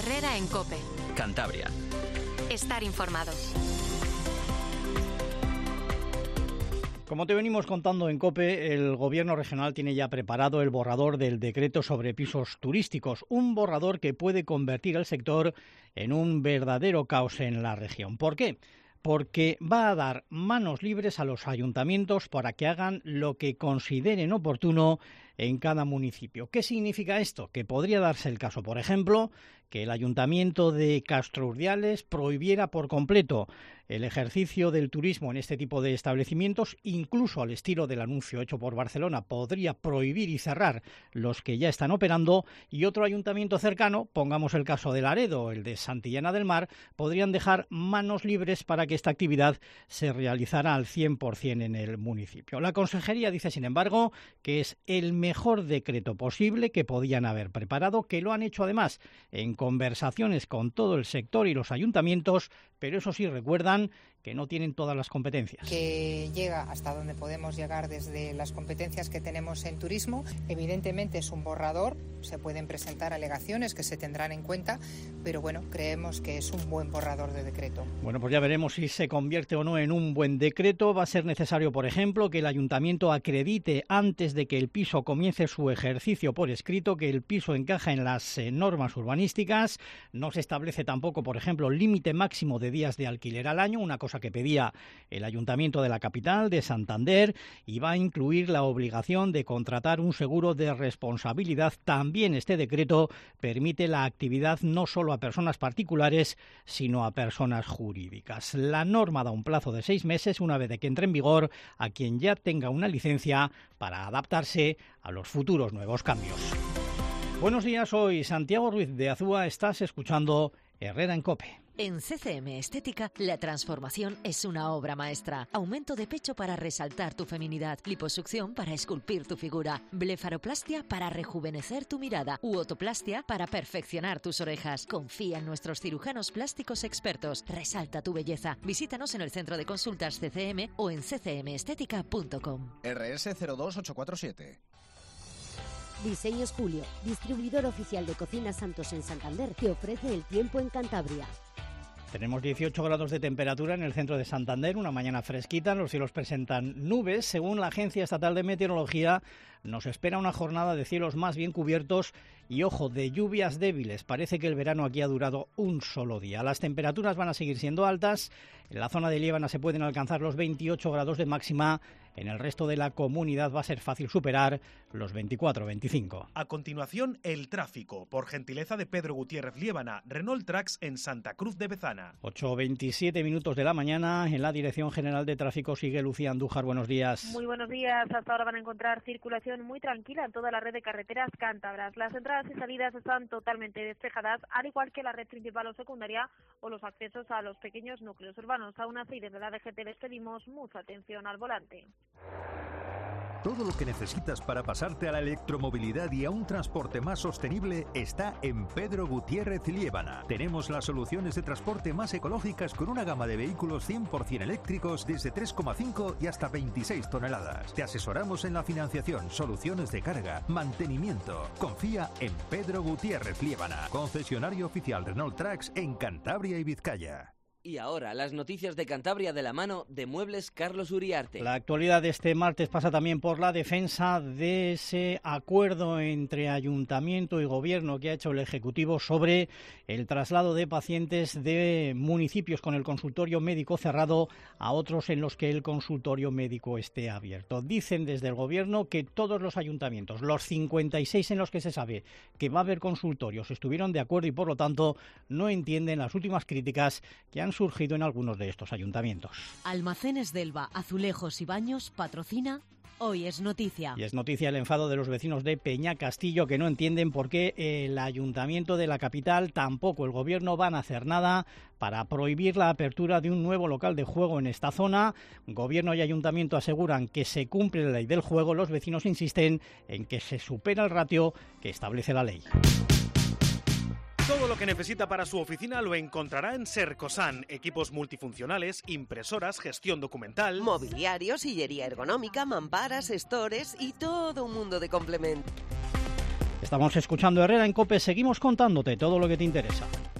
Herrera en COPE. Cantabria. Estar informado. Como te venimos contando en COPE, el Gobierno regional tiene ya preparado el borrador del decreto sobre pisos turísticos, un borrador que puede convertir al sector en un verdadero caos en la región. ¿Por qué? Porque va a dar manos libres a los ayuntamientos para que hagan lo que consideren oportuno en cada municipio. ¿Qué significa esto? Que podría darse el caso, por ejemplo, que el Ayuntamiento de Castrurdiales prohibiera por completo el ejercicio del turismo en este tipo de establecimientos, incluso al estilo del anuncio hecho por Barcelona, podría prohibir y cerrar los que ya están operando, y otro ayuntamiento cercano, pongamos el caso de Laredo, el de Santillana del Mar, podrían dejar manos libres para que esta actividad se realizara al 100% en el municipio. La Consejería dice, sin embargo, que es el mejor decreto posible que podían haber preparado, que lo han hecho además en conversaciones con todo el sector y los ayuntamientos, pero eso sí, recuerdan que no tienen todas las competencias. Que llega hasta donde podemos llegar desde las competencias que tenemos en turismo. Evidentemente es un borrador, se pueden presentar alegaciones que se tendrán en cuenta, pero bueno, creemos que es un buen borrador de decreto. Bueno, pues ya veremos si se convierte o no en un buen decreto. Va a ser necesario, por ejemplo, que el ayuntamiento acredite antes de que el piso comience su ejercicio por escrito que el piso encaja en las normas urbanísticas. No se establece tampoco, por ejemplo, límite máximo de días de alquiler al año, una cosa que pedía el Ayuntamiento de la capital, de Santander, y va a incluir la obligación de contratar un seguro de responsabilidad. También este decreto permite la actividad no solo a personas particulares, sino a personas jurídicas. La norma da un plazo de 6 meses, una vez de que entre en vigor, a quien ya tenga una licencia para adaptarse a los futuros nuevos cambios. Buenos días, soy Santiago Ruiz de Azúa, estás escuchando Herrera en COPE. En CCM Estética, la transformación es una obra maestra. Aumento de pecho para resaltar tu feminidad, liposucción para esculpir tu figura, blefaroplastia para rejuvenecer tu mirada u otoplastia para perfeccionar tus orejas. Confía en nuestros cirujanos plásticos expertos. Resalta tu belleza. Visítanos en el centro de consultas CCM o en ccmestética.com. RS 02847. Diseños Julio, distribuidor oficial de Cocinas Santos en Santander, te ofrece el tiempo en Cantabria. Tenemos 18 grados de temperatura en el centro de Santander, una mañana fresquita, los cielos presentan nubes. Según la Agencia Estatal de Meteorología, nos espera una jornada de cielos más bien cubiertos y, ojo, de lluvias débiles. Parece que el verano aquí ha durado un solo día. Las temperaturas van a seguir siendo altas. En la zona de Liébana se pueden alcanzar los 28 grados de máxima. En el resto de la comunidad va a ser fácil superar los 24-25. A continuación, el tráfico. Por gentileza de Pedro Gutiérrez Liébana, Renault Trax en Santa Cruz de Bezana. 8:27 minutos de la mañana. En la Dirección General de Tráfico sigue Lucía Andújar. Buenos días. Muy buenos días. Hasta ahora van a encontrar circulación muy tranquila en toda la red de carreteras cántabras. Las entradas y salidas están totalmente despejadas, al igual que la red principal o secundaria o los accesos a los pequeños núcleos urbanos. Aún así, desde la DGT les pedimos mucha atención al volante. Todo lo que necesitas para pasarte a la electromovilidad y a un transporte más sostenible está en Pedro Gutiérrez Liébana. Tenemos las soluciones de transporte más ecológicas con una gama de vehículos 100% eléctricos desde 3,5 y hasta 26 toneladas. Te asesoramos en la financiación, soluciones de carga, mantenimiento. Confía en Pedro Gutiérrez Liébana, concesionario oficial Renault Trax en Cantabria y Vizcaya. Y ahora, las noticias de Cantabria de la mano de Muebles Carlos Uriarte. La actualidad de este martes pasa también por la defensa de ese acuerdo entre Ayuntamiento y Gobierno que ha hecho el Ejecutivo sobre el traslado de pacientes de municipios con el consultorio médico cerrado a otros en los que el consultorio médico esté abierto. Dicen desde el Gobierno que todos los ayuntamientos, los 56 en los que se sabe que va a haber consultorios, estuvieron de acuerdo y por lo tanto no entienden las últimas críticas que han surgido en algunos de estos ayuntamientos. Almacenes Delva, Azulejos y Baños patrocina Hoy es Noticia. Y es noticia el enfado de los vecinos de Peñacastillo, que no entienden por qué el ayuntamiento de la capital, tampoco el gobierno, van a hacer nada para prohibir la apertura de un nuevo local de juego en esta zona. Gobierno y ayuntamiento aseguran que se cumple la ley del juego. Los vecinos insisten en que se supera el ratio que establece la ley. Todo lo que necesita para su oficina lo encontrará en Sercosan. Equipos multifuncionales, impresoras, gestión documental, mobiliario, sillería ergonómica, mamparas, stores y todo un mundo de complementos. Estamos escuchando Herrera en COPE, seguimos contándote todo lo que te interesa.